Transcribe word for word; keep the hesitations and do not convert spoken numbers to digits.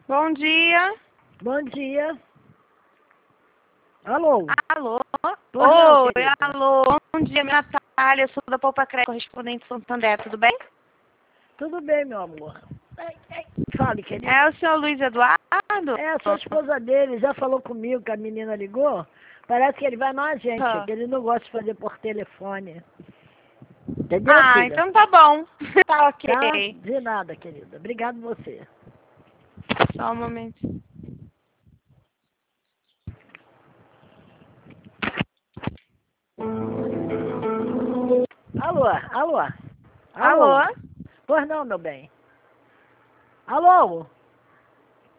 Bom dia. Bom dia. Alô? Alô? Pois não, Oi, querida. alô. Bom dia, minha Natália. Sou da Poupa Crédito, correspondente Santander. Tudo bem? Tudo bem, meu amor. Ai, ai. Fale, querida. É o senhor Luiz Eduardo? É, sou a esposa dele. Já falou comigo que a menina ligou? Parece que ele vai na agência, Ah, que ele não gosta de fazer por telefone. Entendeu, Ah, filha? então tá bom. Tá Tá? ok. De nada, querida. Obrigado você. Só um momento. Alô? Alô? Alô? Alô? Pois não, meu bem. Alô?